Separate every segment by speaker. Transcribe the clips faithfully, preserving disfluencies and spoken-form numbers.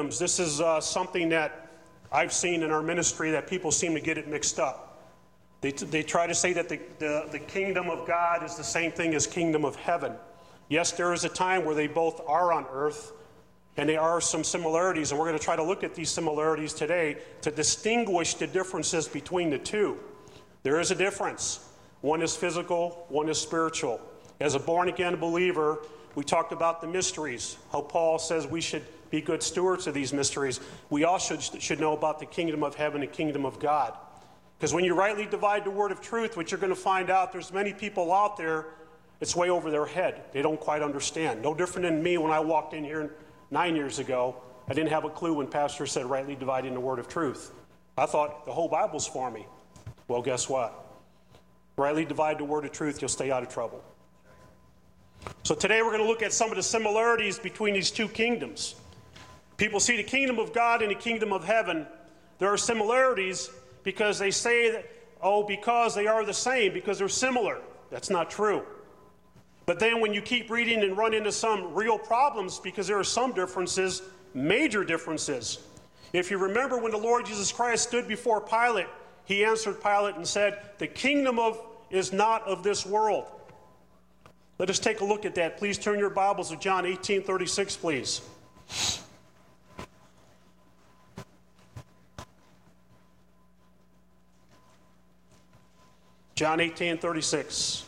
Speaker 1: kingdoms. This is uh, something that I've seen in our ministry that people seem to get it mixed up. They, they try to say that the, the, the kingdom of God is the same thing as kingdom of heaven. Yes, there is a time where they both are on earth, and there are some similarities, and we're going to try to look at these similarities today to distinguish the differences between the two. There is a difference. One is physical, one is spiritual. As a born-again believer, we talked about the mysteries, how Paul says we should be good stewards of these mysteries. We all should, should know about the kingdom of heaven and kingdom of God. Because when you rightly divide the word of truth, what you're going to find out, there's many people out there, it's way over their head. They don't quite understand. No different than me when I walked in here nine years ago. I didn't have a clue when Pastor said rightly dividing the word of truth. I thought the whole Bible's for me. Well, guess what? Rightly divide the word of truth, you'll stay out of trouble. So today we're going to look at some of the similarities between these two kingdoms. People see the kingdom of God and the kingdom of heaven. There are similarities because they say that, oh, because they are the same, because they're similar. That's not true. But then when you keep reading and run into some real problems, because there are some differences, major differences. If you remember when the Lord Jesus Christ stood before Pilate, he answered Pilate and said, the kingdom of is not of this world. Let us take a look at that. Please turn your Bibles to John eighteen thirty-six, please. John eighteen thirty-six.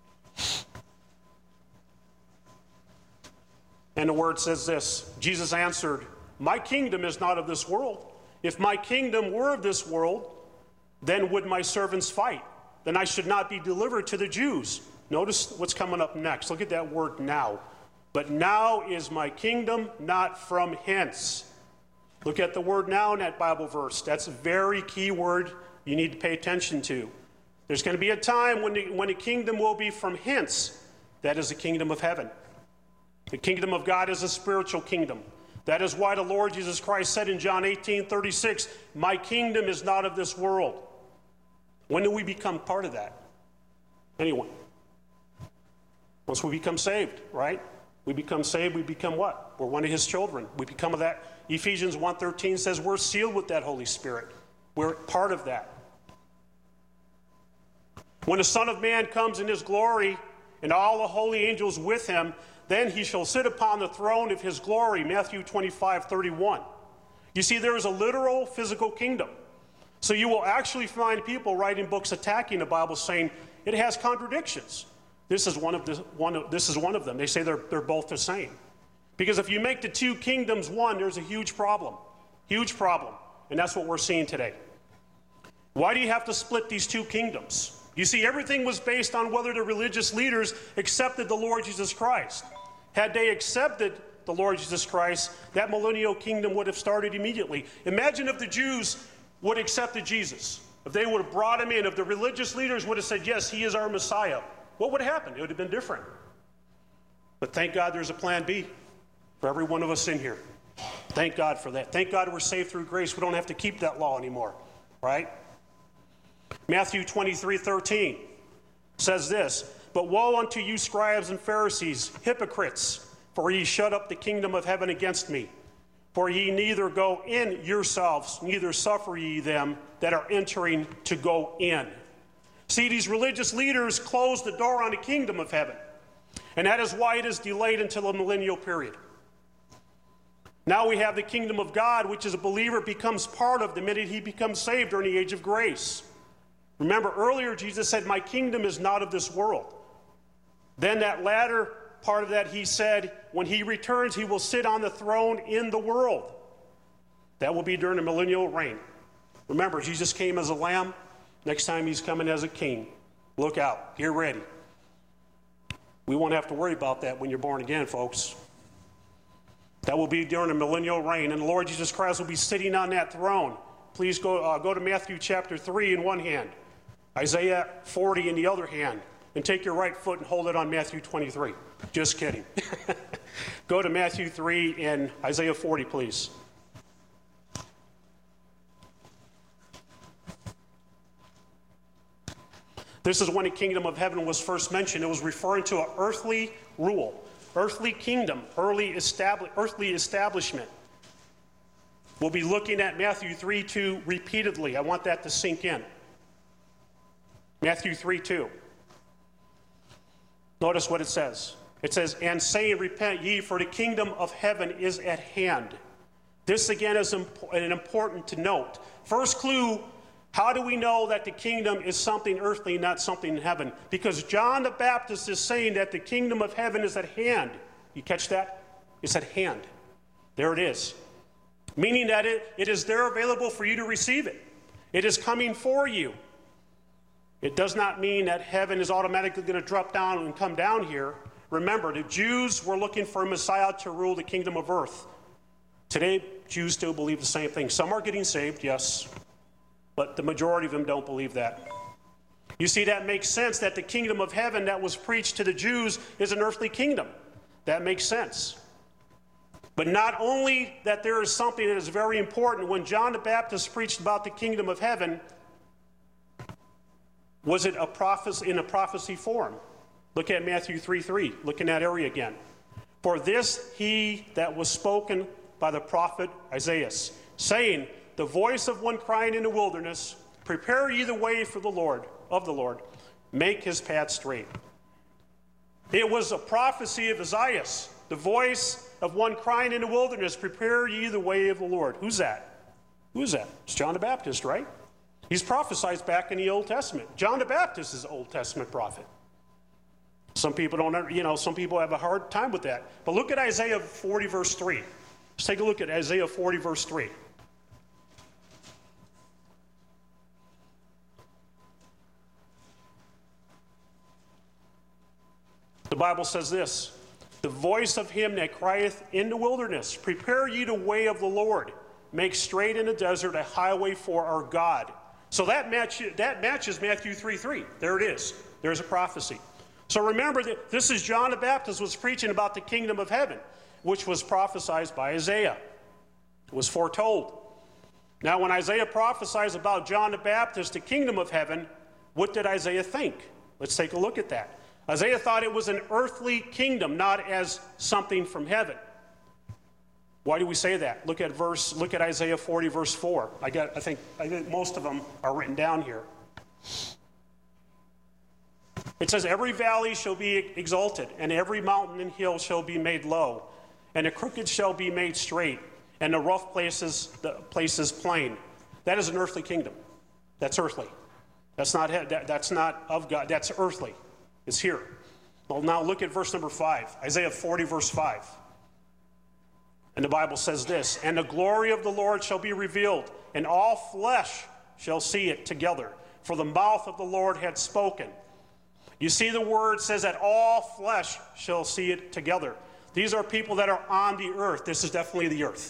Speaker 1: And the word says this, Jesus answered, my kingdom is not of this world. If my kingdom were of this world, then would my servants fight. Then I should not be delivered to the Jews. Notice what's coming up next. Look at that word now. But now is my kingdom not from hence. Look at the word now in that Bible verse. That's a very key word you need to pay attention to. There's going to be a time when the, when the kingdom will be from hence. That is the kingdom of heaven. The kingdom of God is a spiritual kingdom. That is why the Lord Jesus Christ said in John eighteen thirty-six, my kingdom is not of this world. When do we become part of that? Anyone? Once we become saved, right? We become saved, we become what? We're one of his children. We become of that. Ephesians one thirteen says we're sealed with that Holy Spirit. We're part of that. When the Son of Man comes in his glory and all the holy angels with him, then he shall sit upon the throne of his glory, Matthew twenty-five thirty-one. You see, there is a literal physical kingdom. So you will actually find people writing books attacking the Bible saying it has contradictions. This is one of, the, one of, this is one of them. They say they're, they're both the same. Because if you make the two kingdoms one, there's a huge problem. Huge problem. And that's what we're seeing today. Why do you have to split these two kingdoms? You see, everything was based on whether the religious leaders accepted the Lord Jesus Christ. Had they accepted the Lord Jesus Christ, that millennial kingdom would have started immediately. Imagine if the Jews would have accepted Jesus. If they would have brought him in, if the religious leaders would have said, yes, he is our Messiah, what would happen? It would have been different. But thank God there's a plan B for every one of us in here. Thank God for that. Thank God we're saved through grace. We don't have to keep that law anymore, right? Matthew twenty-three thirteen says this, but woe unto you, scribes and Pharisees, hypocrites, for ye shut up the kingdom of heaven against me. For ye neither go in yourselves, neither suffer ye them that are entering to go in. See, these religious leaders closed the door on the kingdom of heaven. And that is why it is delayed until the millennial period. Now we have the kingdom of God, which as a believer becomes part of the minute he becomes saved during the age of grace. Remember, earlier Jesus said, my kingdom is not of this world. Then that latter part of that he said, when he returns, he will sit on the throne in the world. That will be during the millennial reign. Remember, Jesus came as a lamb. Next time he's coming as a king. Look out. Get ready. We won't have to worry about that when you're born again, folks. That will be during the millennial reign. And the Lord Jesus Christ will be sitting on that throne. Please go, uh, go to Matthew chapter three in one hand. Isaiah forty in the other hand. And take your right foot and hold it on Matthew twenty-three. Just kidding. Go to Matthew three and Isaiah forty, please. This is when the kingdom of heaven was first mentioned. It was referring to an earthly rule, earthly kingdom, early establi- earthly establishment. We'll be looking at Matthew three two repeatedly. I want that to sink in. Matthew three two. Notice what it says. It says, and saying, repent ye, for the kingdom of heaven is at hand. This again is imp- important to note. First clue, how do we know that the kingdom is something earthly, not something in heaven? Because John the Baptist is saying that the kingdom of heaven is at hand. You catch that? It's at hand. There it is. Meaning that it, it is there available for you to receive it. It is coming for you. It does not mean that heaven is automatically going to drop down and come down here. Remember, the Jews were looking for a Messiah to rule the kingdom of earth. Today, Jews still believe the same thing. Some are getting saved, yes, but the majority of them don't believe that. You see, that makes sense that the kingdom of heaven that was preached to the Jews is an earthly kingdom. That makes sense. But not only that there is something that is very important. When John the Baptist preached about the kingdom of heaven, was it a prophecy in a prophecy form? Look at Matthew three three. Look in that area again. For this he that was spoken by the prophet Isaiah, saying, the voice of one crying in the wilderness, prepare ye the way for the Lord, of the Lord, make his path straight. It was a prophecy of Isaiah, the voice of one crying in the wilderness, prepare ye the way of the Lord. Who's that? Who's that? It's John the Baptist, right? He's prophesied back in the Old Testament. John the Baptist is an Old Testament prophet. Some people don't, you know, some people have a hard time with that. But look at Isaiah forty, verse three. Let's take a look at Isaiah forty, verse three. The Bible says this, the voice of him that crieth in the wilderness, prepare ye the way of the Lord, make straight in the desert a highway for our God. So that, match, that matches Matthew three three. There it is. There's a prophecy. So remember that this is John the Baptist was preaching about the kingdom of heaven, which was prophesied by Isaiah. It was foretold. Now when Isaiah prophesies about John the Baptist, the kingdom of heaven, what did Isaiah think? Let's take a look at that. Isaiah thought it was an earthly kingdom, not as something from heaven. Why do we say that? Look at verse. Look at Isaiah forty, verse four. I got. I think. I think most of them are written down here. It says, "Every valley shall be exalted, and every mountain and hill shall be made low, and the crooked shall be made straight, and the rough places, the places plain." That is an earthly kingdom. That's earthly. That's not. That, that's not of God. That's earthly. It's here. Well, now look at verse number five. Isaiah forty, verse five. And the Bible says this, and the glory of the Lord shall be revealed, and all flesh shall see it together, for the mouth of the Lord had spoken. You see the word says that all flesh shall see it together. These are people that are on the earth. This is definitely the earth.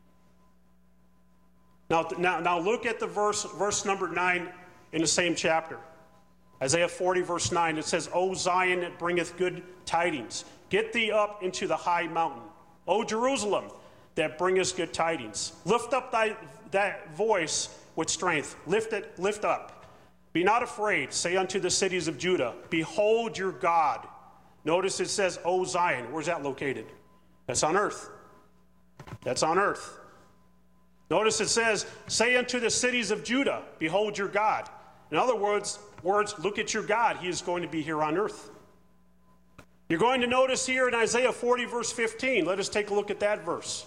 Speaker 1: Now, now, now look at the verse, verse number nine in the same chapter. Isaiah forty, verse nine, it says, O Zion, that bringeth good tidings, get thee up into the high mountain. O Jerusalem, that bringest good tidings. Lift up thy that voice with strength. Lift it, lift up. Be not afraid. Say unto the cities of Judah, behold your God. Notice it says, O Zion. Where's that located? That's on earth. That's on earth. Notice it says, say unto the cities of Judah, behold your God. In other words, words, look at your God. He is going to be here on earth. You're going to notice here in Isaiah forty, verse fifteen. Let us take a look at that verse.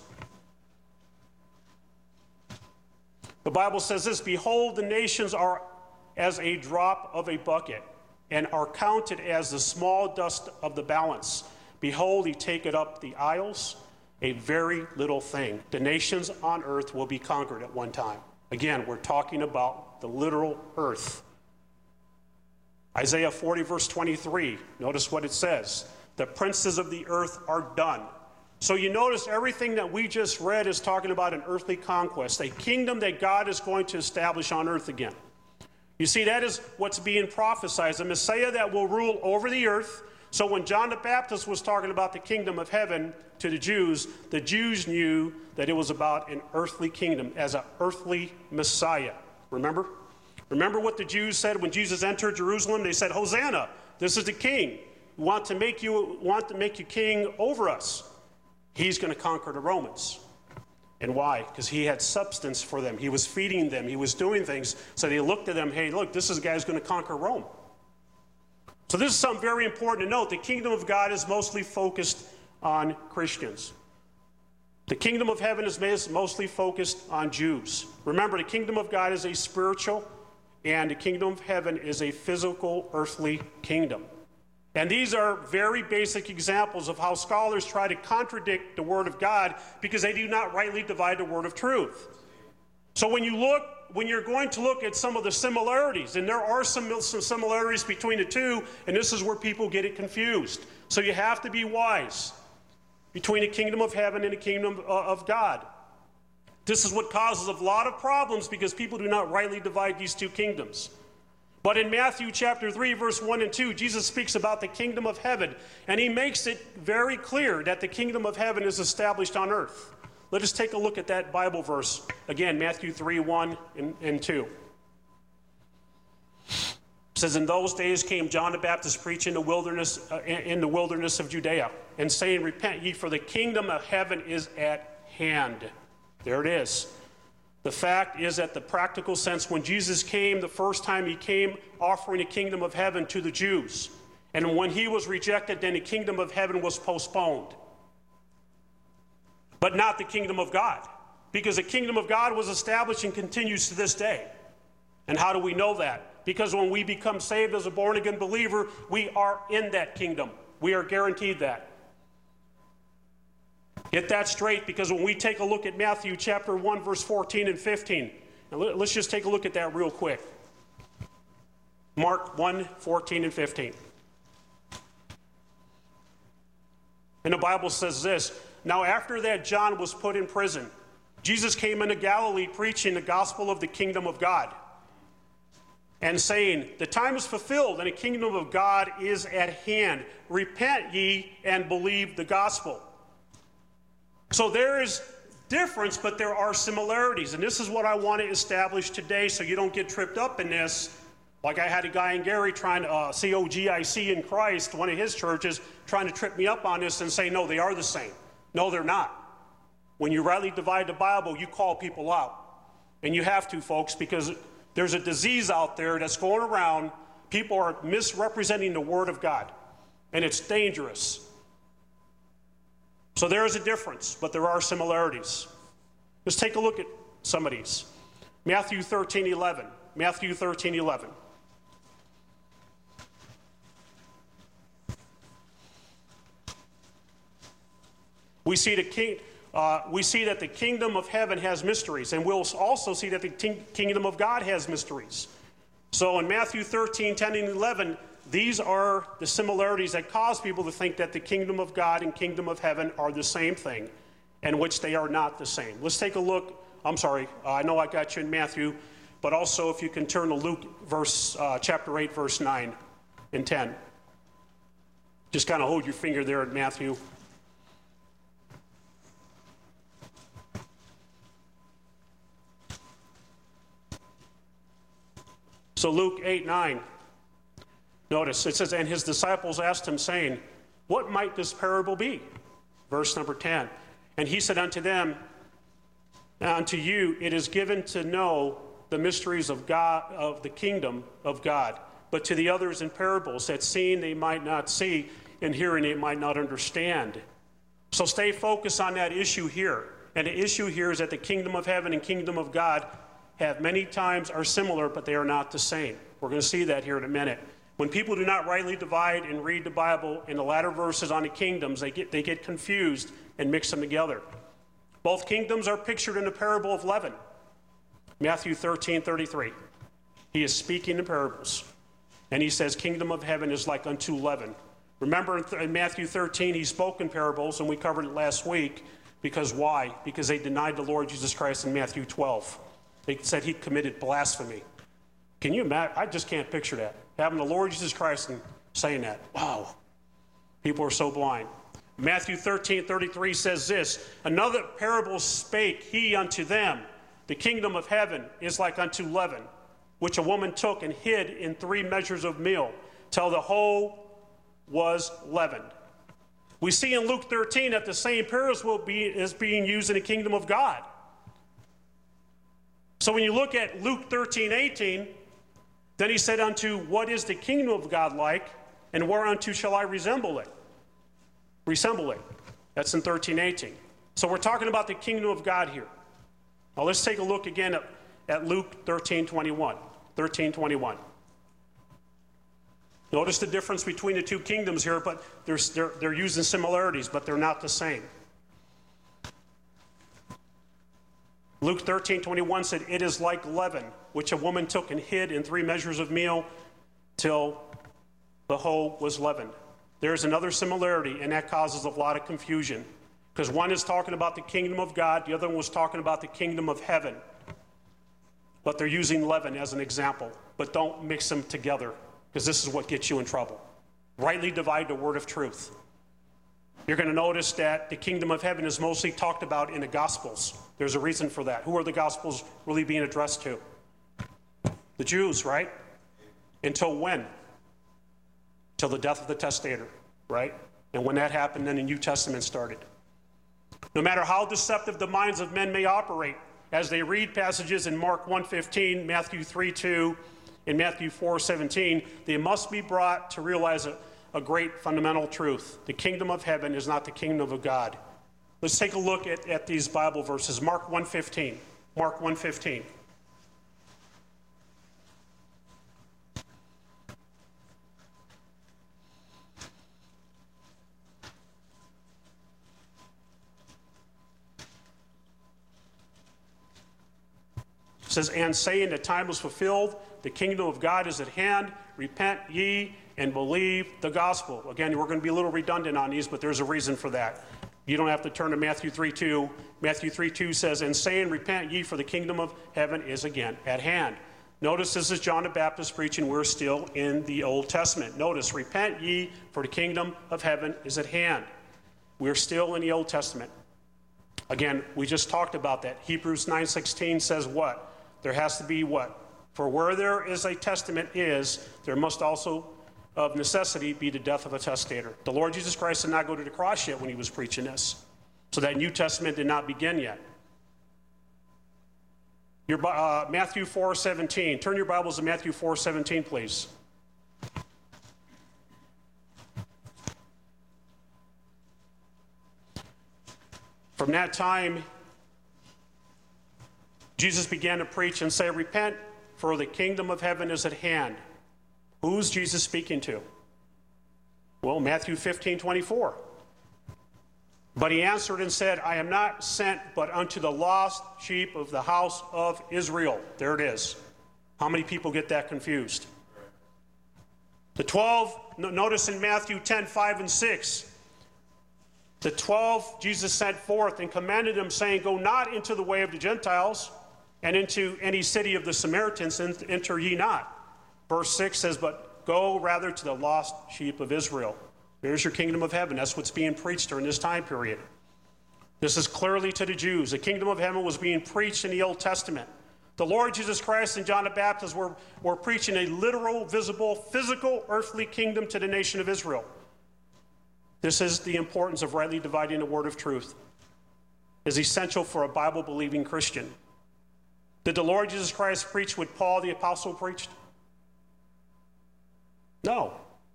Speaker 1: The Bible says this, behold, the nations are as a drop of a bucket, and are counted as the small dust of the balance. Behold, he taketh up the isles, a very little thing. The nations on earth will be conquered at one time. Again, we're talking about the literal earth. Isaiah forty, verse twenty-three, notice what it says. The princes of the earth are done. So you notice everything that we just read is talking about an earthly conquest, a kingdom that God is going to establish on earth again. You see, that is what's being prophesied, a Messiah that will rule over the earth. So when John the Baptist was talking about the kingdom of heaven to the Jews, the Jews knew that it was about an earthly kingdom as an earthly Messiah. Remember? Remember what the Jews said when Jesus entered Jerusalem? They said, Hosanna, this is the king. We want to make you, want to make you king over us. He's going to conquer the Romans. And why? Because he had substance for them. He was feeding them. He was doing things. So they looked at them, hey, look, this is a guy who's going to conquer Rome. So this is something very important to note. The kingdom of God is mostly focused on Christians. The kingdom of heaven is mostly focused on Jews. Remember, the kingdom of God is a spiritual, and the kingdom of heaven is a physical, earthly kingdom. And these are very basic examples of how scholars try to contradict the word of God because they do not rightly divide the word of truth. So when you look, when you're going to look at some of the similarities, and there are some, some similarities between the two, and this is where people get it confused. So you have to be wise between the kingdom of heaven and the kingdom of God. This is what causes a lot of problems because people do not rightly divide these two kingdoms. But in Matthew chapter three, verse one and two, Jesus speaks about the kingdom of heaven, and he makes it very clear that the kingdom of heaven is established on earth. Let us take a look at that Bible verse. Again, Matthew three, one and, and two. It says, in those days came John the Baptist preaching in the wilderness, uh, in the wilderness of Judea, and saying, repent ye, for the kingdom of heaven is at hand. There it is. The fact is that the practical sense, when Jesus came, the first time he came offering the kingdom of heaven to the Jews. And when he was rejected, then the kingdom of heaven was postponed. But not the kingdom of God. Because the kingdom of God was established and continues to this day. And how do we know that? Because when we become saved as a born-again believer, we are in that kingdom. We are guaranteed that. Get that straight, because when we take a look at Matthew chapter one, verse fourteen and fifteen, now let's just take a look at that real quick. Mark one, fourteen and fifteen. And the Bible says this, now after that John was put in prison, Jesus came into Galilee preaching the gospel of the kingdom of God, and saying, the time is fulfilled and the kingdom of God is at hand. Repent ye and believe the gospel. So there is difference, but there are similarities. And this is what I want to establish today so you don't get tripped up in this. Like I had a guy in Gary trying to, uh, C O G I C in Christ, one of his churches, trying to trip me up on this and say, no, they are the same. No, they're not. When you rightly divide the Bible, you call people out. And you have to, folks, because there's a disease out there that's going around. People are misrepresenting the Word of God. And it's dangerous. So there is a difference, but there are similarities. Let's take a look at some of these. Matthew thirteen, eleven. Matthew thirteen, eleven. We see, the king, uh, we see that the kingdom of heaven has mysteries, and we'll also see that the kingdom of God has mysteries. So in Matthew thirteen, ten, and eleven, these are the similarities that cause people to think that the kingdom of God and kingdom of heaven are the same thing, and which they are not the same. Let's take a look. I'm sorry, uh, I know I got you in Matthew, but also if you can turn to Luke verse, uh, chapter eight, verse nine and ten. Just kind of hold your finger there at Matthew. So Luke eight, nine. Notice, it says, and his disciples asked him, saying, what might this parable be? Verse number ten. And he said unto them, unto you it is given to know the mysteries of God, of the kingdom of God, but to the others in parables, that seeing they might not see, and hearing they might not understand. So stay focused on that issue here. And the issue here is that the kingdom of heaven and kingdom of God have many times are similar, but they are not the same. We're going to see that here in a minute. When people do not rightly divide and read the Bible in the latter verses on the kingdoms, they get, they get confused and mix them together. Both kingdoms are pictured in the parable of leaven. Matthew thirteen, thirty-three. He is speaking in parables. And he says, kingdom of heaven is like unto leaven. Remember in, th- in Matthew thirteen, he spoke in parables, and we covered it last week. Because why? Because they denied the Lord Jesus Christ in Matthew twelve. They said he committed blasphemy. Can you imagine? I just can't picture that. Having the Lord Jesus Christ and saying that. Wow. People are so blind. Matthew thirteen, thirty-three says this, another parable spake he unto them, the kingdom of heaven is like unto leaven, which a woman took and hid in three measures of meal, till the whole was leavened. We see in Luke thirteen that the same parable be, is being used in the kingdom of God. So when you look at Luke thirteen eighteen, then he said unto, what is the kingdom of God like, and whereunto shall I resemble it? Resemble it. That's in thirteen eighteen. So we're talking about the kingdom of God here. Now let's take a look again at, at Luke thirteen twenty-one. thirteen twenty-one. Notice the difference between the two kingdoms here, but they're, they're, they're using similarities, but they're not the same. Luke thirteen twenty-one said, it is like leaven, which a woman took and hid in three measures of meal till the whole was leavened. There's another similarity, and that causes a lot of confusion, because one is talking about the kingdom of God, the other one was talking about the kingdom of heaven. But they're using leaven as an example. But don't mix them together, because this is what gets you in trouble. Rightly divide the word of truth. You're going to notice that the kingdom of heaven is mostly talked about in the Gospels. There's a reason for that. Who are the Gospels really being addressed to? The Jews, right? Until when? Till the death of the testator, right? And when that happened, then the New Testament started. No matter how deceptive the minds of men may operate, as they read passages in Mark one fifteen, Matthew three two, and Matthew four seventeen, they must be brought to realize a, a great fundamental truth. The kingdom of heaven is not the kingdom of God. Let's take a look at, at these Bible verses. Mark one fifteen. Mark one fifteen. It says, and saying the time was fulfilled, the kingdom of God is at hand, repent ye and believe the gospel. Again, we're going to be a little redundant on these, but there's a reason for that. You don't have to turn to Matthew three two. Matthew three two says, and saying, repent ye, for the kingdom of heaven is again at hand. Notice this is John the Baptist preaching. We're still in the Old Testament. Notice, repent ye, for the kingdom of heaven is at hand. We're still in the Old Testament. Again, we just talked about that. Hebrews nine sixteen says what? There has to be what? For where there is a testament is, there must also of necessity be the death of a testator. The Lord Jesus Christ did not go to the cross yet when he was preaching this. So that New Testament did not begin yet. Your, uh, Matthew four seventeen. Turn your Bibles to Matthew four seventeen, please. From that time, Jesus began to preach and say, repent, for the kingdom of heaven is at hand. Who's Jesus speaking to? Well, Matthew fifteen twenty-four. But he answered and said, I am not sent but unto the lost sheep of the house of Israel. There it is. How many people get that confused? The twelve, notice in Matthew ten, five and six, the twelve Jesus sent forth and commanded them, saying, go not into the way of the Gentiles, and into any city of the Samaritans enter ye not. Verse six says, but go rather to the lost sheep of Israel. There's your kingdom of heaven. That's what's being preached during this time period. This is clearly to the Jews. The kingdom of heaven was being preached in the Old Testament. The Lord Jesus Christ and John the Baptist were, were preaching a literal, visible, physical, earthly kingdom to the nation of Israel. This is the importance of rightly dividing the word of truth. It is essential for a Bible-believing Christian. Did the Lord Jesus Christ preach what Paul the apostle preached? No.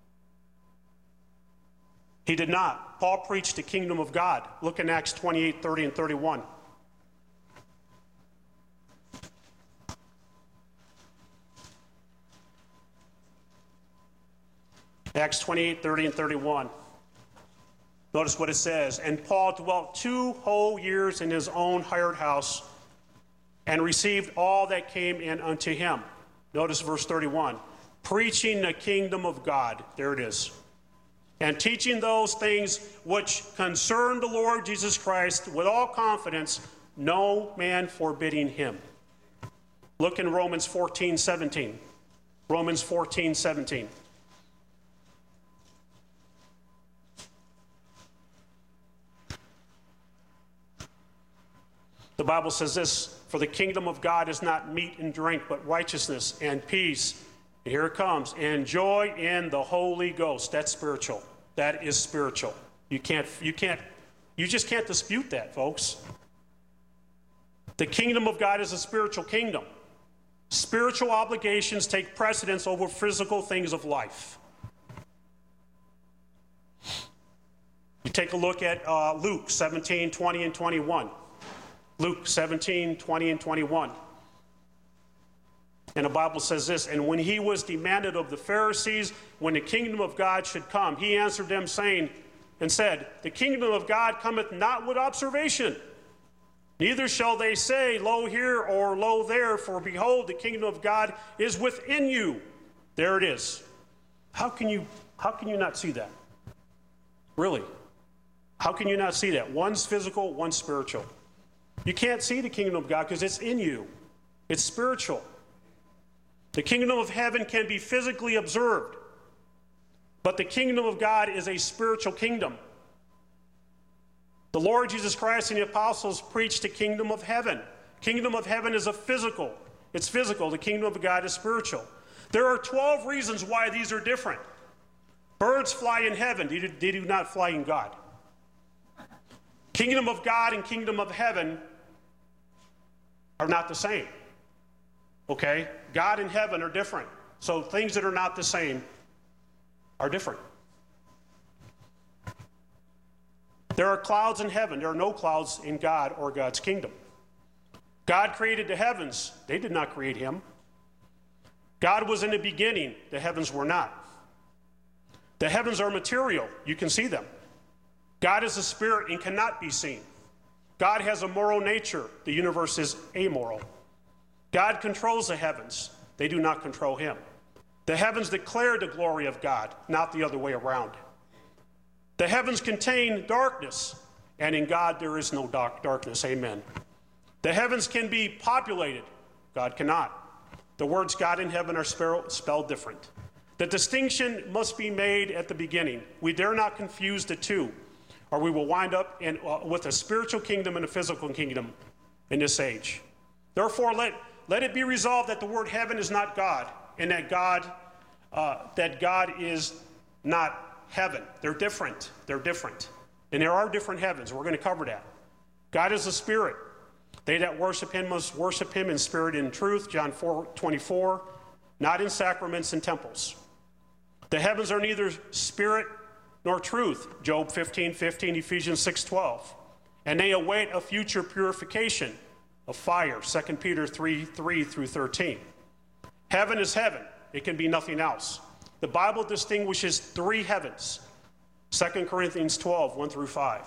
Speaker 1: He did not. Paul preached the kingdom of God. Look in Acts twenty-eight, thirty, and thirty-one. Acts twenty-eight, thirty, and thirty-one. Notice what it says. And Paul dwelt two whole years in his own hired house, and received all that came in unto him. Notice verse thirty-one. Preaching the kingdom of God. There it is. And teaching those things which concern the Lord Jesus Christ with all confidence, no man forbidding him. Look in Romans fourteen, seventeen. Romans fourteen, seventeen. The Bible says this, for the kingdom of God is not meat and drink, but righteousness and peace. And here it comes, and joy in the Holy Ghost. That's spiritual. That is spiritual. You can't, you can't, you just can't dispute that, folks. The kingdom of God is a spiritual kingdom. Spiritual obligations take precedence over physical things of life. You take a look at uh, Luke seventeen, twenty, and twenty-one. Luke seventeen, twenty, and twenty-one. And the Bible says this, and when he was demanded of the Pharisees when the kingdom of God should come, he answered them saying, and said, the kingdom of God cometh not with observation. Neither shall they say, lo here or lo there, for behold, the kingdom of God is within you. There it is. How can you, how can you not see that? Really? How can you not see that? One's physical, one's spiritual. You can't see the kingdom of God because it's in you. It's spiritual. The kingdom of heaven can be physically observed, but the kingdom of God is a spiritual kingdom. The Lord Jesus Christ and the apostles preached the kingdom of heaven. Kingdom of heaven is a physical. It's physical. The kingdom of God is spiritual. There are twelve reasons why these are different. Birds fly in heaven. They do, they do not fly in God. Kingdom of God and kingdom of heaven are not the same. Okay? God and heaven are different. So things that are not the same are different. There are clouds in heaven. There are no clouds in God or God's kingdom. God created the heavens. They did not create him. God was in the beginning. The heavens were not. The heavens are material. You can see them. God is a spirit and cannot be seen. God has a moral nature. The universe is amoral. God controls the heavens. They do not control him. The heavens declare the glory of God, not the other way around. The heavens contain darkness, and in God there is no dark darkness. Amen. The heavens can be populated. God cannot. The words God and heaven are spelled different. The distinction must be made at the beginning. We dare not confuse the two, or we will wind up in, uh, with a spiritual kingdom and a physical kingdom in this age. Therefore, let, let it be resolved that the word heaven is not God, and that God, uh, that God is not heaven. They're different. They're different. And there are different heavens. We're going to cover that. God is a spirit. They that worship him must worship him in spirit and in truth, John four twenty-four, not in sacraments and temples. The heavens are neither spirit nor truth, Job fifteen fifteen, Ephesians six twelve. And they await a future purification of fire, Second Peter three three through thirteen. Heaven is heaven. It can be nothing else. The Bible distinguishes three heavens, Second Corinthians twelve, one through five.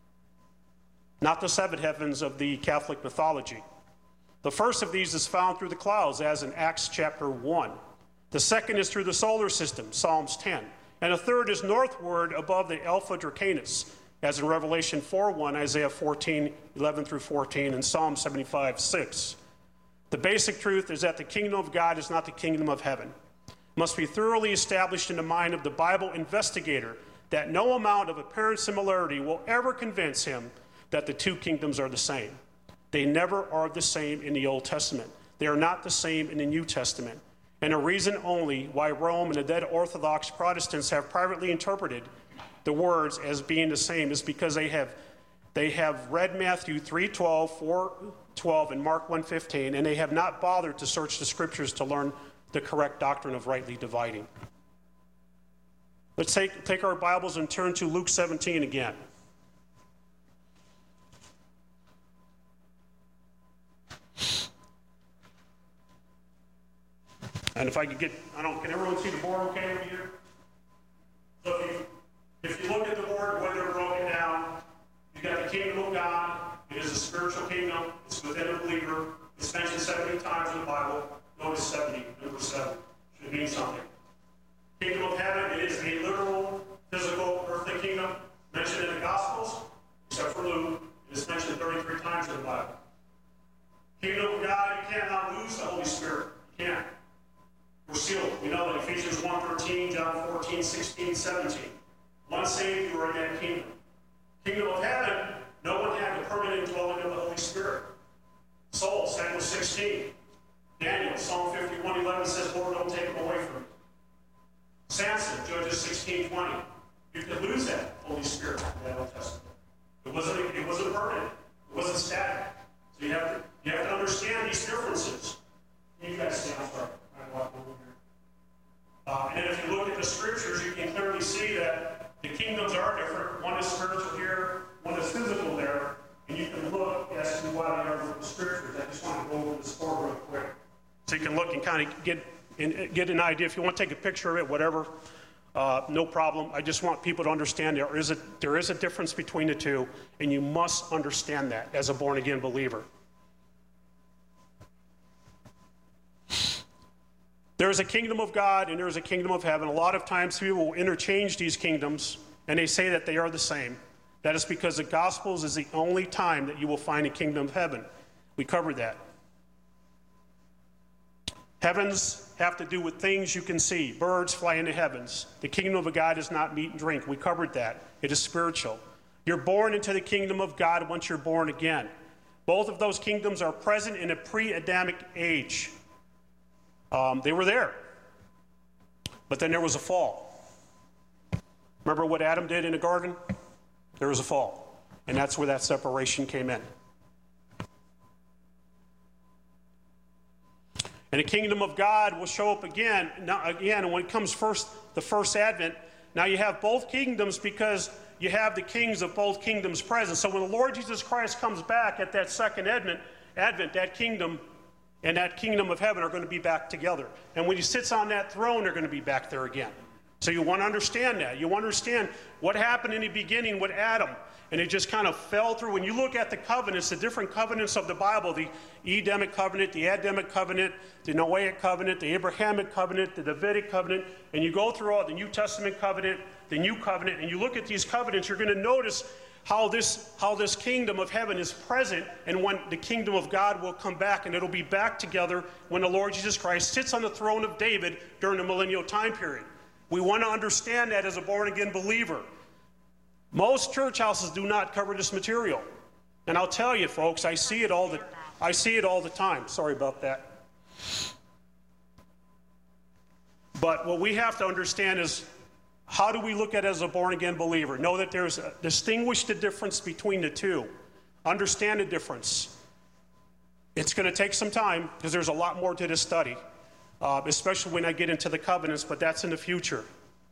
Speaker 1: Not the seven heavens of the Catholic mythology. The first of these is found through the clouds, as in Acts chapter one. The second is through the solar system, Psalms ten. And the third is northward above the Alpha Dracanis, as in Revelation four one, Isaiah fourteen, eleven through fourteen, and Psalm seventy-five, six. The basic truth is that the kingdom of God is not the kingdom of heaven. It must be thoroughly established in the mind of the Bible investigator that no amount of apparent similarity will ever convince him that the two kingdoms are the same. They never are the same in the Old Testament. They are not the same in the New Testament. And a reason only why Rome and the dead Orthodox Protestants have privately interpreted the words as being the same is because they have they have read Matthew three twelve, four twelve, and Mark one fifteen, and they have not bothered to search the scriptures to learn the correct doctrine of rightly dividing. Let's take, take our Bibles and turn to Luke seventeen again. And if I could get, I don't, can everyone see the board okay over here? So if you, if you look at the board, where they're broken down, you've got the kingdom of God. It is a spiritual kingdom. It's within a believer. It's mentioned seventy times in the Bible. Notice seventy, number seven. Should mean something. Kingdom of heaven, it is a literal, physical, earthly kingdom. Mentioned in the Gospels, except for Luke. It is mentioned thirty-three times in the Bible. Kingdom of God, you cannot lose the Holy Spirit. You can't. We're sealed. We know that Ephesians one thirteen, John fourteen, sixteen, seventeen. Once saved, you are in that kingdom. Kingdom of heaven, no one had the permanent dwelling of the Holy Spirit. Soul, Samuel sixteen. Daniel, Psalm fifty-one, eleven says, Lord, don't take them away from me. Samson, Judges sixteen, twenty. You could lose that. Holy Spirit in the Old Testament. It wasn't, it wasn't permanent. It wasn't static. So you have to, you have to understand these differences. You guys see, I'm sorry. I'm walking over here. Uh, and if you look at the scriptures, you can clearly see that the kingdoms are different. One is spiritual here, one is physical there. And you can look as to why they are with the scriptures. I just want to go over this forward real quick. So you can look and kind of get, and get an idea. If you want to take a picture of it, whatever, uh, no problem. I just want people to understand there is, a, there is a difference between the two, and you must understand that as a born-again believer. There is a kingdom of God and there is a kingdom of heaven. A lot of times people will interchange these kingdoms, and they say that they are the same. That is because the Gospels is the only time that you will find a kingdom of heaven. We covered that. Heavens have to do with things you can see. Birds fly into heavens. The kingdom of God is not meat and drink. We covered that. It is spiritual. You're born into the kingdom of God once you're born again. Both of those kingdoms are present in a pre-Adamic age. Um, they were there. But then there was a fall. Remember what Adam did in the garden? There was a fall. And that's where that separation came in. And the kingdom of God will show up again. Now, again, when it comes first, the first advent, now you have both kingdoms because you have the kings of both kingdoms present. So when the Lord Jesus Christ comes back at that second advent, advent, that kingdom and that kingdom of heaven are going to be back together. And when he sits on that throne, they're going to be back there again. So you want to understand that. You want to understand what happened in the beginning with Adam. And it just kind of fell through. When you look at the covenants, the different covenants of the Bible, the Edenic covenant, the Adamic covenant, the Noahic covenant, the Abrahamic covenant, the Davidic covenant, and you go through all the New Testament covenant, the New Covenant, and you look at these covenants, you're going to notice how this, how this kingdom of heaven is present, and when the kingdom of God will come back, and it'll be back together when the Lord Jesus Christ sits on the throne of David during the millennial time period. We want to understand that as a born-again believer. Most church houses do not cover this material. And I'll tell you, folks, I see it all the, I see it all the time. Sorry about that. But what we have to understand is, how do we look at it as a born-again believer? Know that there's a, distinguish the difference between the two. Understand the difference. It's going to take some time because there's a lot more to this study, uh, especially when I get into the covenants, but that's in the future.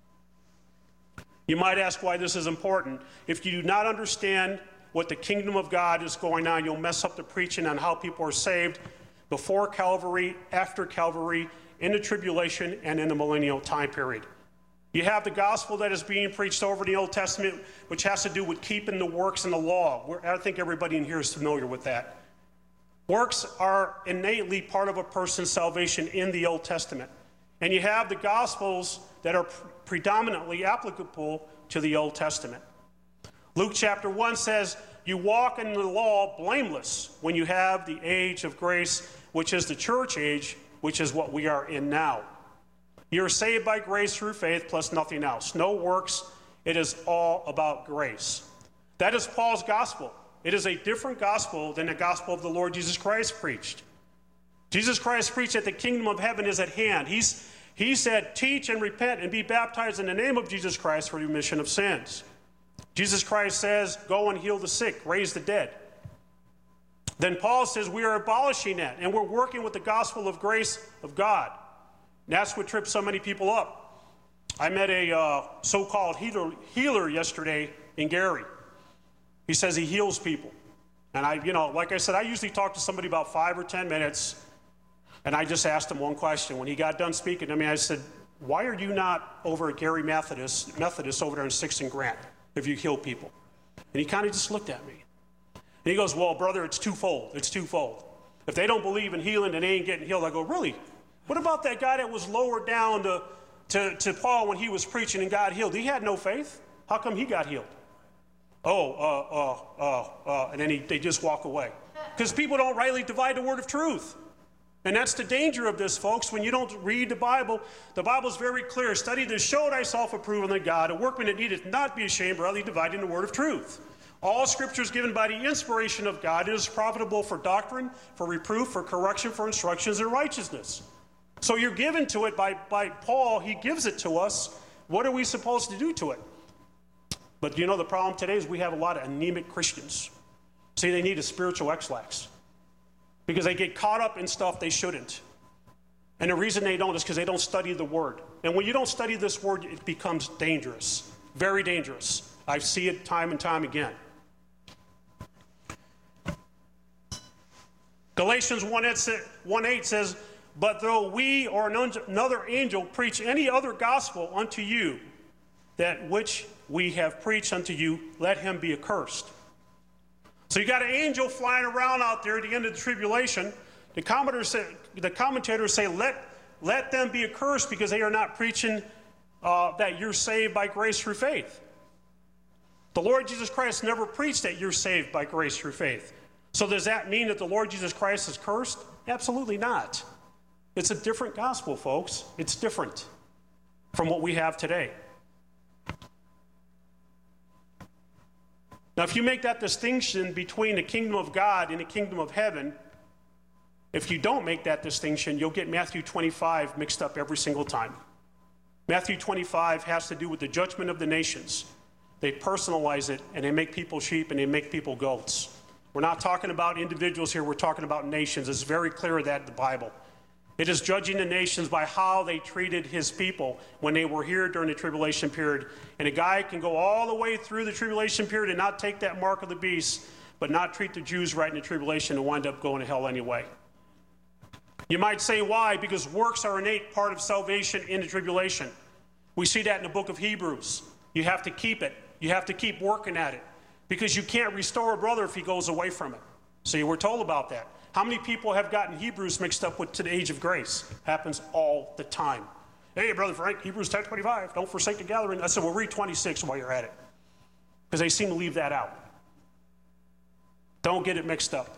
Speaker 1: You might ask why this is important. If you do not understand what the kingdom of God is going on, you'll mess up the preaching on how people are saved before Calvary, after Calvary, in the tribulation, and in the millennial time period. You have the gospel that is being preached over the Old Testament, which has to do with keeping the works and the law. I think everybody in here is familiar with that. Works are innately part of a person's salvation in the Old Testament. And you have the gospels that are predominantly applicable to the Old Testament. Luke chapter one says, you walk in the law blameless when you have the age of grace, which is the church age, which is what we are in now. You're saved by grace through faith plus nothing else. No works. It is all about grace. That is Paul's gospel. It is a different gospel than the gospel of the Lord Jesus Christ preached. Jesus Christ preached that the kingdom of heaven is at hand. He's, he said, teach and repent and be baptized in the name of Jesus Christ for the remission of sins. Jesus Christ says, go and heal the sick, raise the dead. Then Paul says we are abolishing that, and we're working with the gospel of grace of God. And that's what trips so many people up. I met a uh, so-called healer, healer yesterday in Gary. He says he heals people. And I, you know, like I said, I usually talk to somebody about five or ten minutes, and I just asked him one question. When he got done speaking to me, I said, why are you not over at Gary Methodist, Methodist over there in sixth and Grant if you heal people? And he kind of just looked at me. And he goes, well, brother, it's twofold. It's twofold. If they don't believe in healing, then they ain't getting healed. I go, really? What about that guy that was lowered down to, to, to Paul when he was preaching and got healed? He had no faith. How come he got healed? Oh, uh, uh, uh, uh, and then he, they just walk away. Because people don't rightly divide the word of truth. And that's the danger of this, folks. When you don't read the Bible, the Bible is very clear. Study to show thyself approved unto God, a workman that needeth not be ashamed, rightly dividing the word of truth. All scripture is given by the inspiration of God. It is profitable for doctrine, for reproof, for correction, for instructions in righteousness. So you're given to it by, by Paul. He gives it to us. What are we supposed to do to it? But you know the problem today is we have a lot of anemic Christians. See, they need a spiritual X-lax because they get caught up in stuff they shouldn't. And the reason they don't is because they don't study the Word. And when you don't study this Word, it becomes dangerous, very dangerous. I see it time and time again. Galatians one eight says, but though we or another angel preach any other gospel unto you, that which we have preached unto you, let him be accursed. So you got an angel flying around out there at the end of the tribulation. The commentators say, the commentators say let, let them be accursed because they are not preaching uh, that you're saved by grace through faith. The Lord Jesus Christ never preached that you're saved by grace through faith. So does that mean that the Lord Jesus Christ is cursed? Absolutely not. It's a different gospel, folks. It's different from what we have today. Now, if you make that distinction between the kingdom of God and the kingdom of heaven, if you don't make that distinction, you'll get Matthew twenty-five mixed up every single time. Matthew twenty-five has to do with the judgment of the nations. They personalize it, and they make people sheep, and they make people goats. We're not talking about individuals here. We're talking about nations. It's very clear that in the Bible. It is judging the nations by how they treated his people when they were here during the tribulation period. And a guy can go all the way through the tribulation period and not take that mark of the beast, but not treat the Jews right in the tribulation and wind up going to hell anyway. You might say why? Because works are an innate part of salvation in the tribulation. We see that in the book of Hebrews. You have to keep it. You have to keep working at it because you can't restore a brother if he goes away from it. See, we're told about that. How many people have gotten Hebrews mixed up with to the age of grace? Happens all the time. Hey, Brother Frank, Hebrews ten twenty-five, don't forsake the gathering. I said, well, read twenty-six while you're at it. Because they seem to leave that out. Don't get it mixed up.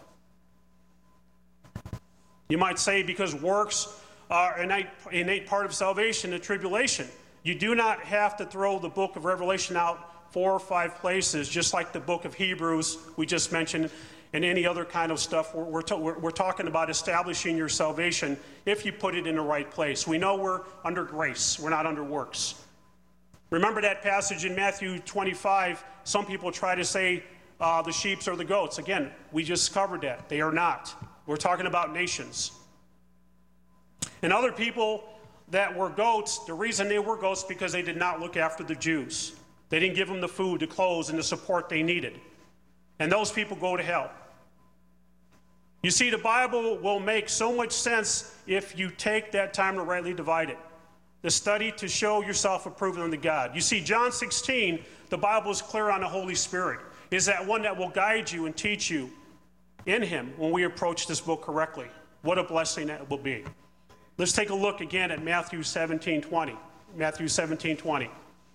Speaker 1: You might say because works are an innate, innate part of salvation and tribulation. You do not have to throw the book of Revelation out four or five places, just like the book of Hebrews we just mentioned, and any other kind of stuff. We're, we're, to, we're, we're talking about establishing your salvation if you put it in the right place. We know we're under grace. We're not under works. Remember that passage in Matthew twenty-five. Some people try to say uh, the sheep are the goats. Again, we just covered that. They are not. We're talking about nations. And other people that were goats, the reason they were goats because they did not look after the Jews. They didn't give them the food, the clothes, and the support they needed. And those people go to hell. You see, the Bible will make so much sense if you take that time to rightly divide it. The study to show yourself approved unto God. You see, John sixteen, the Bible is clear on the Holy Spirit. Is that one that will guide you and teach you in him when we approach this book correctly. What a blessing that will be. Let's take a look again at Matthew seventeen twenty. Matthew seventeen twenty.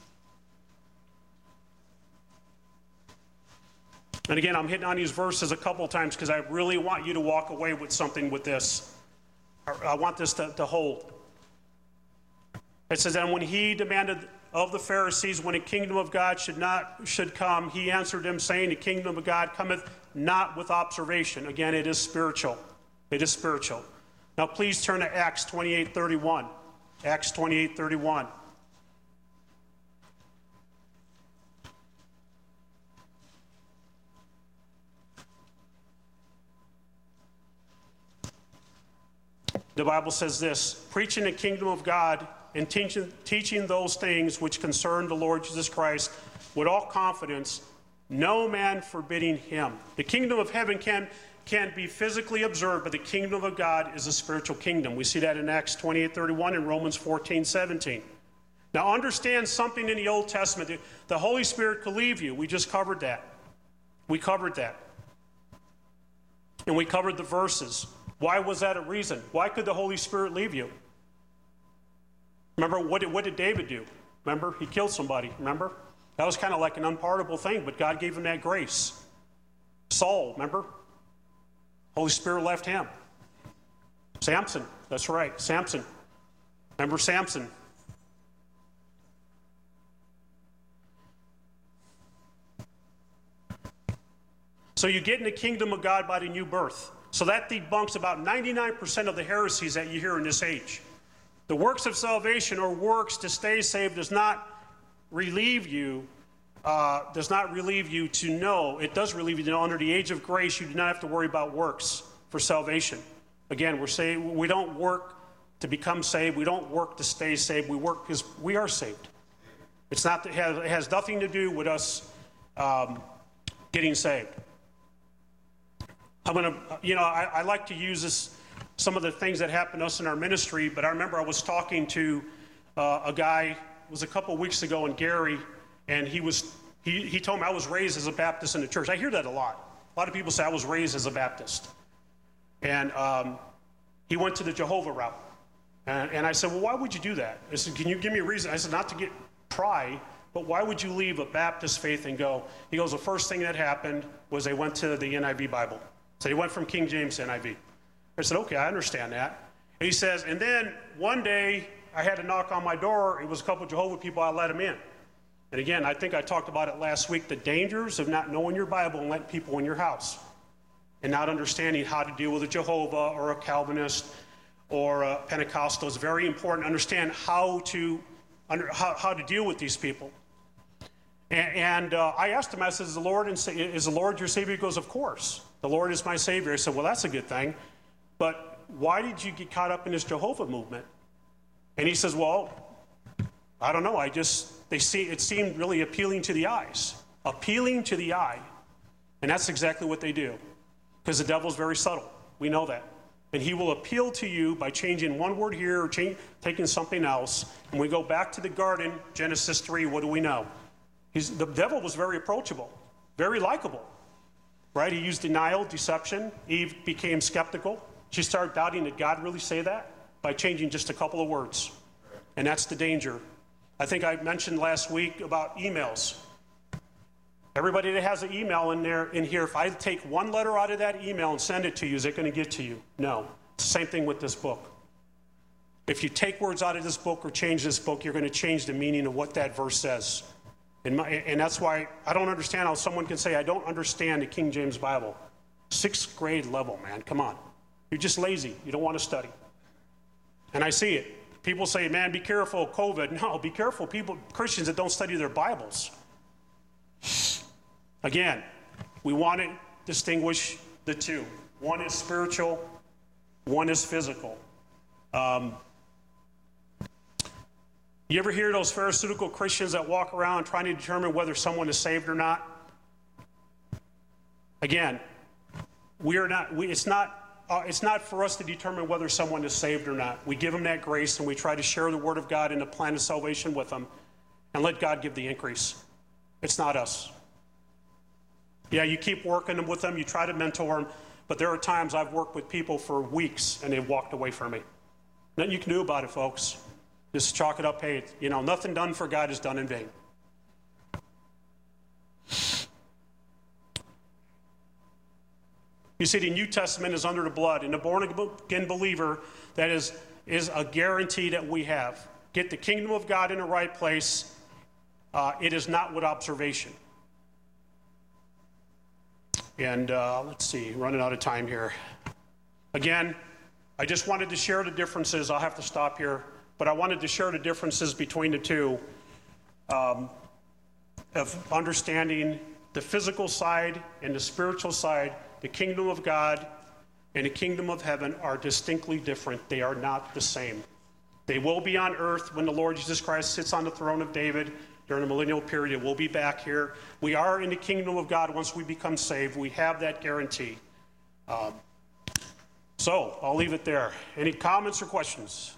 Speaker 1: And again, I'm hitting on these verses a couple times because I really want you to walk away with something with this. I want this to, to hold. It says, and when he demanded of the Pharisees when the kingdom of God should not should come, he answered them, saying, the kingdom of God cometh not with observation. Again, it is spiritual. It is spiritual. Now please turn to Acts twenty-eight thirty-one. Acts twenty-eight thirty-one. The Bible says this, preaching the kingdom of God and teaching, teaching those things which concern the Lord Jesus Christ with all confidence, no man forbidding him. The kingdom of heaven can, can be physically observed, but the kingdom of God is a spiritual kingdom. We see that in Acts twenty-eight thirty-one and Romans fourteen seventeen. Now understand something in the Old Testament. The Holy Spirit could leave you. We just covered that. We covered that. And we covered the verses. Why was that a reason? Why could the Holy Spirit leave you? Remember, what did, what did David do? Remember, he killed somebody, remember? That was kind of like an unpardonable thing, but God gave him that grace. Saul, remember? Holy Spirit left him. Samson, that's right, Samson. Remember Samson? So you get in the kingdom of God by the new birth. So that debunks about ninety-nine percent of the heresies that you hear in this age. The works of salvation or works to stay saved does not relieve you uh, does not relieve you to know, it does relieve you to know under the age of grace, you do not have to worry about works for salvation. Again, we're saying we don't work to become saved. We don't work to stay saved. We work because we are saved. It's not, it has, it has nothing to do with us um, getting saved. I'm going to, you know, I, I like to use this, some of the things that happened to us in our ministry, but I remember I was talking to uh, a guy, it was a couple of weeks ago in Gary, and he was, he, he told me I was raised as a Baptist in the church. I hear that a lot. A lot of people say I was raised as a Baptist. And um, he went to the Jehovah route. And, and I said, well, why would you do that? I said, can you give me a reason? I said, not to get pry, but why would you leave a Baptist faith and go? He goes, the first thing that happened was they went to the N I V Bible. So he went from King James to N I V. I said, okay, I understand that. And he says, and then one day I had to knock on my door. It was a couple of Jehovah people. I let him in. And again, I think I talked about it last week, the dangers of not knowing your Bible and letting people in your house and not understanding how to deal with a Jehovah or a Calvinist or a Pentecostal. It's very important to understand how to, under, how, how to deal with these people. And, and uh, I asked him, I said, is the Lord, and is the Lord your Savior? He goes, of course. The Lord is my Savior. I said, well, that's a good thing. But why did you get caught up in this Jehovah movement? And he says, well, I don't know. I just, they see, it seemed really appealing to the eyes. Appealing to the eye. And that's exactly what they do. Because the devil's very subtle. We know that. And he will appeal to you by changing one word here or change, taking something else. And we go back to the garden, Genesis three, what do we know? He's, the devil was very approachable, very likable. Right? He used denial, deception. Eve became skeptical. She started doubting, did God really say that? By changing just a couple of words. And that's the danger. I think I mentioned last week about emails. Everybody that has an email in there, in here, if I take one letter out of that email and send it to you, is it going to get to you? No. It's the same thing with this book. If you take words out of this book or change this book, you're going to change the meaning of what that verse says. And, my, and that's why I don't understand how someone can say, I don't understand the King James Bible. Sixth grade level, man. Come on. You're just lazy. You don't want to study. And I see it. People say, man, be careful, COVID. No, be careful, people, Christians that don't study their Bibles. Again, we want to distinguish the two. One is spiritual, one is physical. Um, you ever hear those Pharisaical Christians that walk around trying to determine whether someone is saved or not? Again, we are not. We, it's not. Uh, it's not for us to determine whether someone is saved or not. We give them that grace, and we try to share the Word of God and the plan of salvation with them, and let God give the increase. It's not us. Yeah, you keep working with them. You try to mentor them, but there are times I've worked with people for weeks, and they've walked away from me. Nothing you can do about it, folks. Just chalk it up. Hey, you know, nothing done for God is done in vain. You see, the New Testament is under the blood, and the born-again believer, that is, is a guarantee that we have. Get the kingdom of God in the right place. Uh, it is not with observation. And uh, let's see, running out of time here. Again, I just wanted to share the differences. I'll have to stop here. But I wanted to share the differences between the two um, of understanding the physical side and the spiritual side. The kingdom of God and the kingdom of heaven are distinctly different. They are not the same. They will be on earth when the Lord Jesus Christ sits on the throne of David during the millennial period. We'll be back here. We are in the kingdom of God once we become saved. We have that guarantee. Um, so I'll leave it there. Any comments or questions?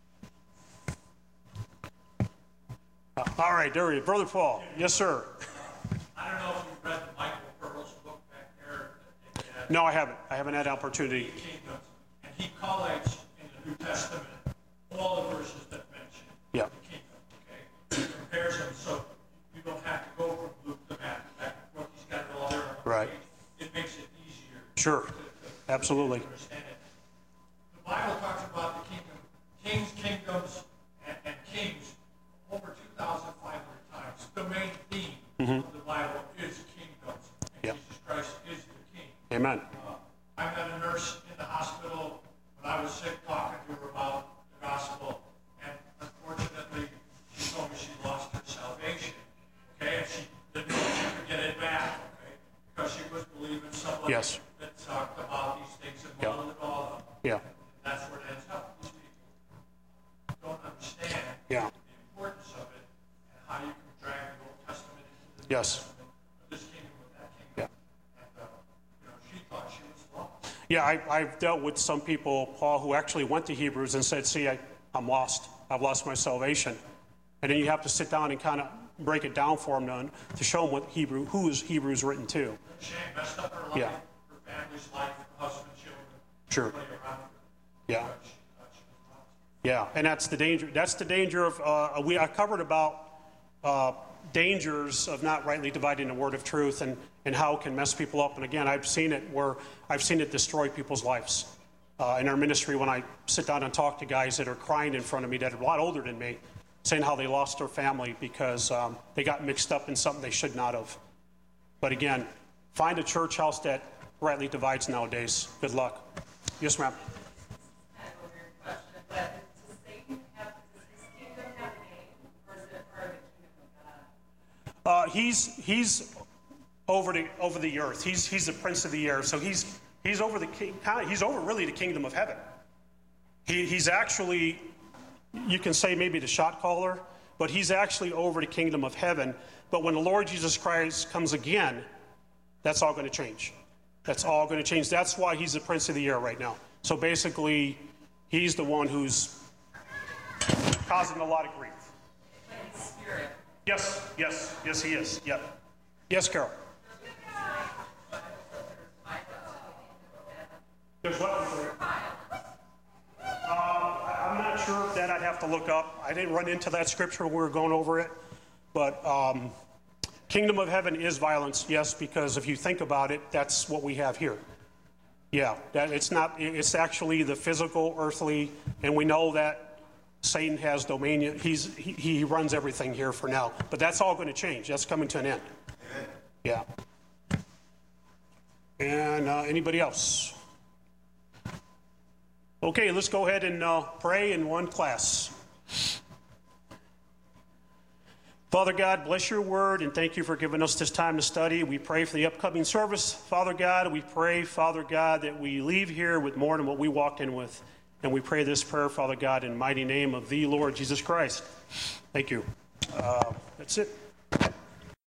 Speaker 1: Uh, all right, there we go. Brother Paul. Yes, sir.
Speaker 2: I don't know if you've read Michael Pearl's book back there.
Speaker 1: No, I haven't. I haven't had the opportunity.
Speaker 2: Kingdoms. And he collates in the New Testament all the verses that mention
Speaker 1: Yeah.
Speaker 2: the kingdom. Okay? He compares them so you don't have to go from Luke to Matthew back and forth. He's got it all there on the
Speaker 1: Right.
Speaker 2: page. It makes it easier.
Speaker 1: Sure.
Speaker 2: To, to,
Speaker 1: Absolutely.
Speaker 2: to understand it. The Bible talks about the kingdom, kings, kingdoms, and, and kings over two thousand five hundred times. The main theme
Speaker 1: Mm-hmm.
Speaker 2: of the Bible is kingdoms, and
Speaker 1: Yep.
Speaker 2: Jesus Christ is the king.
Speaker 1: Amen.
Speaker 2: Uh, I met a nurse in the hospital when I was sick talking to her about the gospel, and unfortunately, she told me she lost her salvation. Okay, and she, the
Speaker 1: Yes.
Speaker 2: This kingdom with that kingdom.
Speaker 1: Yeah.
Speaker 2: And, uh, you know, she thought she was lost.
Speaker 1: Yeah, I, I've dealt with some people, Paul, who actually went to Hebrews and said, see, I, I'm lost. I've lost my salvation. And then you have to sit down and kind of break it down for them to, to show them what Hebrew, who is Hebrews written to.
Speaker 2: She messed up her life,
Speaker 1: Yeah.
Speaker 2: her family's life, her husband, children.
Speaker 1: Sure.
Speaker 2: Everybody around her.
Speaker 1: Yeah.
Speaker 2: But she thought she was lost.
Speaker 1: Yeah, and that's the danger. That's the danger of, uh, we, I covered about uh, dangers of not rightly dividing the word of truth and, and how it can mess people up. And again, I've seen it where I've seen it destroy people's lives. Uh, in our ministry, when I sit down and talk to guys that are crying in front of me that are a lot older than me, saying how they lost their family because um, they got mixed up in something they should not have. But again, find a church house that rightly divides nowadays. Good luck. Yes, ma'am.
Speaker 3: Kind of a weird question, but does Satan have, does his kingdom have a name, or is it part of the kingdom of God?
Speaker 1: Uh, he's he's over the over the earth. He's he's the prince of the air. So he's he's over the king. He's over really the kingdom of heaven. He he's actually, you can say maybe the shot caller, but he's actually over the kingdom of heaven. But when the Lord Jesus Christ comes again, that's all going to change. That's all going to change. That's why he's the prince of the air right now. So basically, he's the one who's causing a lot of grief.
Speaker 3: But his spirit.
Speaker 1: Yes, yes, yes, he is. Yep. Yes, Carol. There's what? Uh, I'm not sure if that I'd have to look up. I didn't run into that scripture when we were going over it. But um, kingdom of heaven is violence, yes, because if you think about it, that's what we have here. Yeah, that it's not. It's actually the physical, earthly, and we know that Satan has dominion. He's he, he runs everything here for now. But that's all going to change. That's coming to an end.
Speaker 2: Amen.
Speaker 1: Yeah. And uh, anybody else? Okay, let's go ahead and uh, pray in one class. Father God, bless your word, and thank you for giving us this time to study. We pray for the upcoming service, Father God. We pray, Father God, that we leave here with more than what we walked in with. And we pray this prayer, Father God, in the mighty name of the Lord Jesus Christ. Thank you. Uh, that's it.